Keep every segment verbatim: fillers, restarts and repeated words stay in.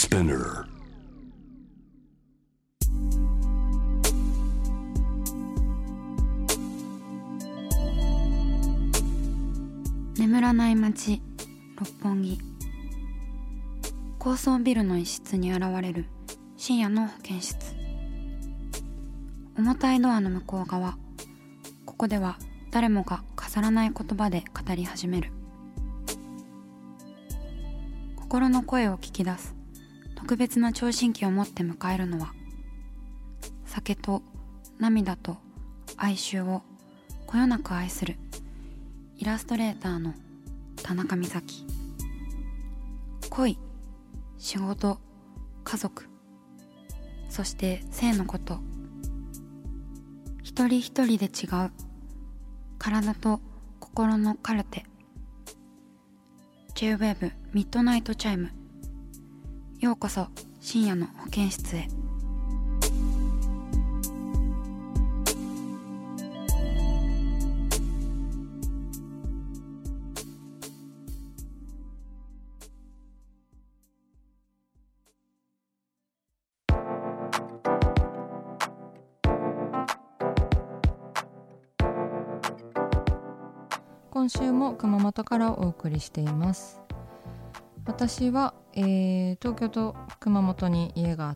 Spinner. 眠らない街六本木。高層ビルの一室に現れる深夜の保健室。重たいドアの向こう側、ここでは誰もが飾らない言葉で語り始める。心の声を聞き出す特別な聴診器を持って迎えるのは、酒と涙と哀愁をこよなく愛するイラストレーターの田中美咲。恋、仕事、家族、そして性のこと、一人一人で違う体と心のカルテ。 J-Wave ミッドナイトチャイム。ようこそ深夜の保健室へ。 今週も熊本からお送りしています。私は、えー、東京と熊本に家があって、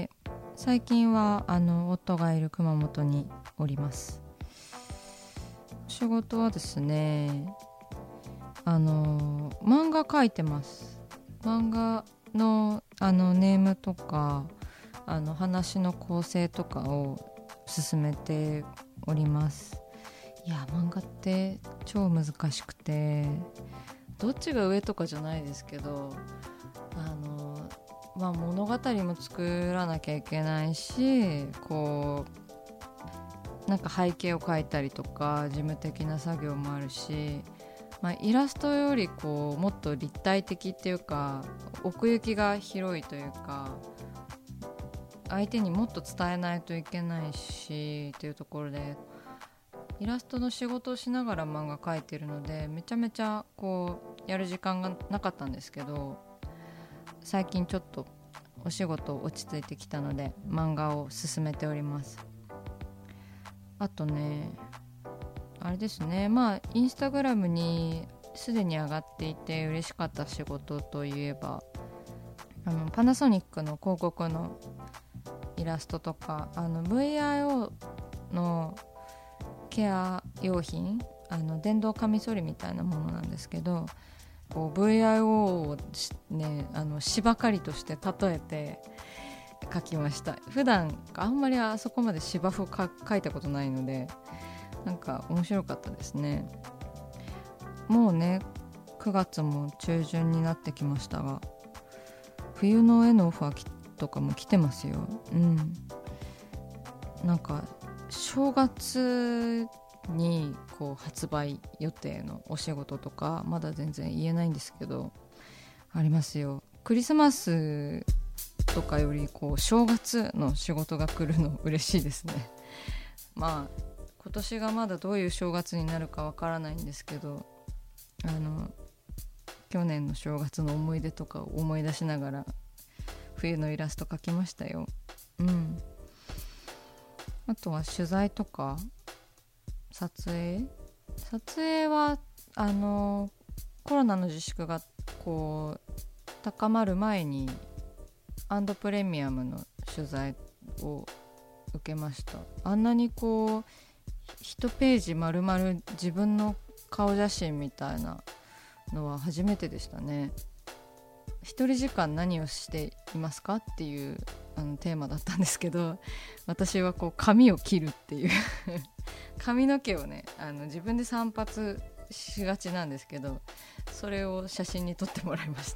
最近はあの夫がいる熊本におります。仕事はですね、あの漫画描いてます。漫画のあのネームとかあの話の構成とかを進めております。いや、漫画って超難しくて、どっちが上とかじゃないですけど、あの、まあ、物語も作らなきゃいけないし、こうなんか背景を描いたりとか事務的な作業もあるし、まあ、イラストよりこうもっと立体的っていうか、奥行きが広いというか、相手にもっと伝えないといけないしっていうところで、イラストの仕事をしながら漫画描いてるので、めちゃめちゃこうやる時間がなかったんですけど、最近ちょっとお仕事落ち着いてきたので漫画を進めております。あとね、あれですね、まあインスタグラムにすでに上がっていて嬉しかった仕事といえば、あのパナソニックの広告のイラストとか、あの ブイアイオー のケア用品、あの電動カミソリみたいなものなんですけど、こう ブイアイオー を、ね、あの芝刈りとして例えて描きました。普段あんまりあそこまで芝生を描いたことないので、なんか面白かったですね。もうねくがつも中旬になってきましたが、冬の絵のオファーとかも来てますよ。うん、なんか正月にこう発売予定のお仕事とかまだ全然言えないんですけど、ありますよ。クリスマスとかよりこう正月の仕事が来るの嬉しいですね。まあ今年がまだどういう正月になるかわからないんですけど、あの去年の正月の思い出とかを思い出しながら冬のイラスト描きましたよ。うん。あとは取材とか撮影撮影はあのコロナの自粛がこう高まる前にアンドプレミアムの取材を受けました。あんなにこう一ページ丸々自分の顔写真みたいなのは初めてでしたね。一人時間何をしていますかっていうあのテーマだったんですけど、私はこう髪を切るっていう髪の毛をね、あの自分で散髪しがちなんですけど、それを写真に撮ってもらいました。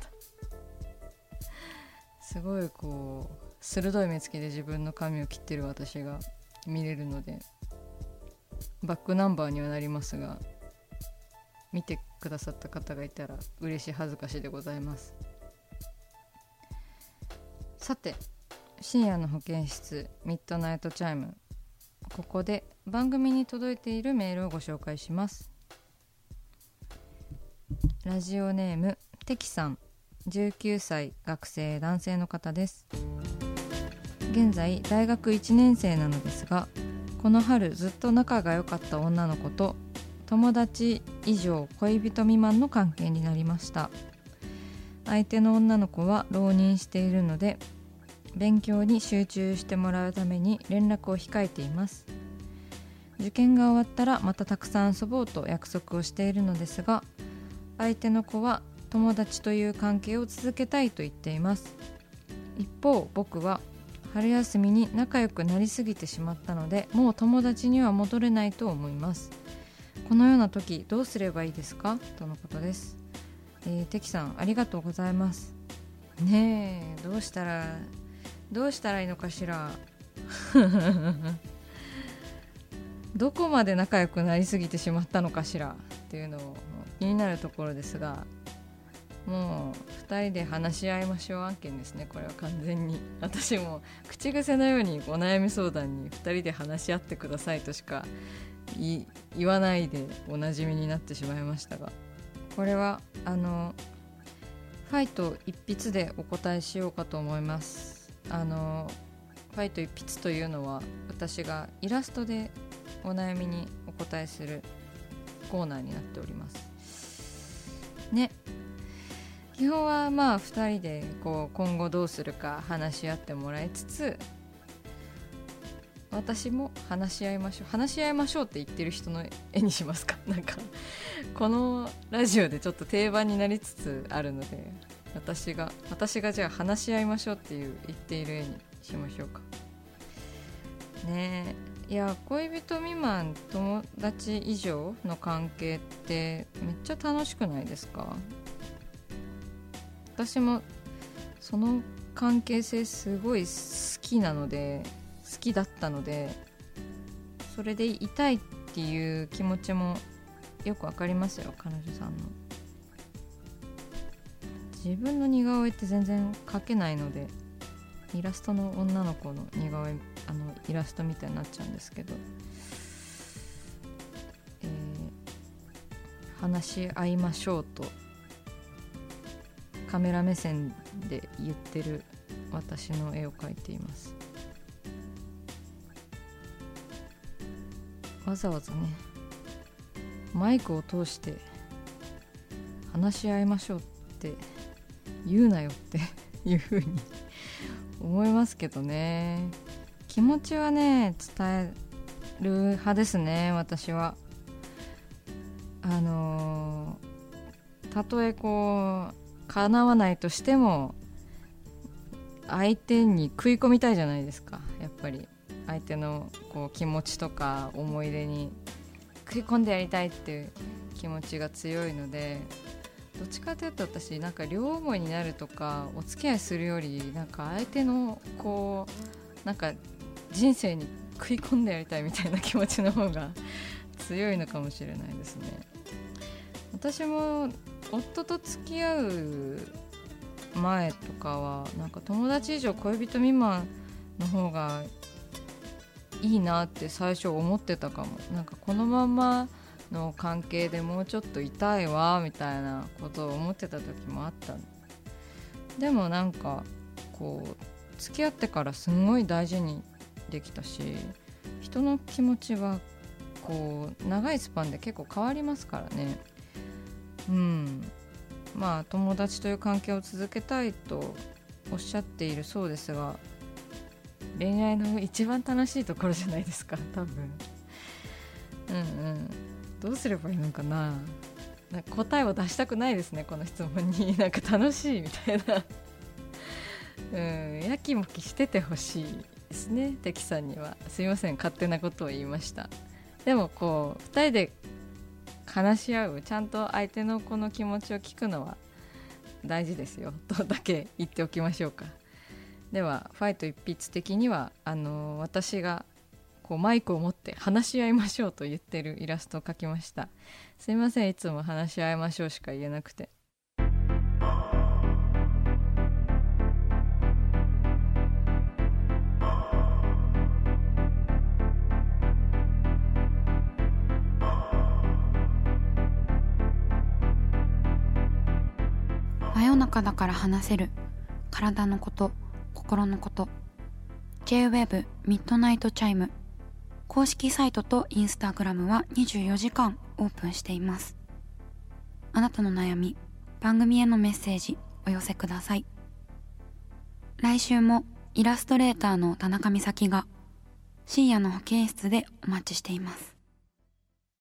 すごいこう鋭い目つきで自分の髪を切ってる私が見れるのでバックナンバーにはなりますが、見てくださった方がいたら嬉しい恥ずかしいでございます。さて、深夜の保健室ミッドナイトチャイム、ここで番組に届いているメールをご紹介します。ラジオネームてきさん、 じゅうきゅうさい学生男性の方です。現在大学いちねん生なのですが、この春ずっと仲が良かった女の子と友達以上恋人未満の関係になりました。相手の女の子は浪人しているので勉強に集中してもらうために連絡を控えています。受験が終わったらまたたくさん遊ぼうと約束をしているのですが、相手の子は友達という関係を続けたいと言っています。一方僕は春休みに仲良くなりすぎてしまったので、もう友達には戻れないと思います。このような時どうすればいいですか、とのことです。えー、てきさんありがとうございます。ねえ、どうしたらどうしたらいいのかしらどこまで仲良くなりすぎてしまったのかしらっていうのを気になるところですが、もうふたりで話し合いましょう案件ですね。これは完全に私も口癖のようにお悩み相談にふたりで話し合ってくださいとしか言わないでおなじみになってしまいましたが、これはあのファイト一筆でお答えしようかと思います。あのファイト一筆というのは私がイラストでお悩みにお答えするコーナーになっておりますね。基本はまあふたりでこう今後どうするか話し合ってもらいつつ、私も話し合いましょう話し合いましょうって言ってる人の絵にしますか。なんかこのラジオでちょっと定番になりつつあるので、私が私がじゃあ話し合いましょうっていう言っている絵にしましょうかね。えいや、恋人未満友達以上の関係ってめっちゃ楽しくないですか。私もその関係性すごい好きなので好きだったので、それでいたいっていう気持ちもよくわかりますよ、彼女さんの。自分の似顔絵って全然描けないので、イラストの女の子の似顔絵、あのイラストみたいになっちゃうんですけど、えー、話し合いましょうとカメラ目線で言ってる私の絵を描いています。わざわざねマイクを通して話し合いましょうって言うなよっていう風に思いますけどね。気持ちはね伝える派ですね、私は。あのー、たとえこう叶わないとしても相手に食い込みたいじゃないですか。やっぱり相手のこう気持ちとか思い出に食い込んでやりたいっていう気持ちが強いので、どっちかというと私なんか両思いになるとかお付き合いするより、なんか相手のこうなんか人生に食い込んでやりたいみたいな気持ちの方が強いのかもしれないですね。私も夫と付き合う前とかはなんか友達以上恋人未満の方がいいなって最初思ってたかも。なんかこのままの関係でもうちょっといたいわみたいなことを思ってた時もあった。でもなんかこう付き合ってからすんごい大事にできたし、人の気持ちはこう長いスパンで結構変わりますからね。うん、まあ友達という関係を続けたいとおっしゃっているそうですが、恋愛の一番楽しいところじゃないですか、多分。うんうん、どうすればいいのかな。なんか答えを出したくないですね、この質問に。なんか楽しいみたいなうん、やきもきしててほしいですね、テキさんには。すいません、勝手なことを言いました。でもこうふたりで話し合う、ちゃんと相手の子の気持ちを聞くのは大事ですよとだけ言っておきましょうか。ではファイト一筆的にはあの私がこうマイクを持って話し合いましょうと言ってるイラストを描きました。すいません、いつも話し合いましょうしか言えなくて。 真夜中だから話せる体のこと、心のこと。 J-ウェブ ミッドナイトチャイム公式サイトとインスタグラムはにじゅうよじかんオープンしています。あなたの悩み、番組へのメッセージお寄せください。来週もイラストレーターの田中美咲が深夜の保健室でお待ちしています。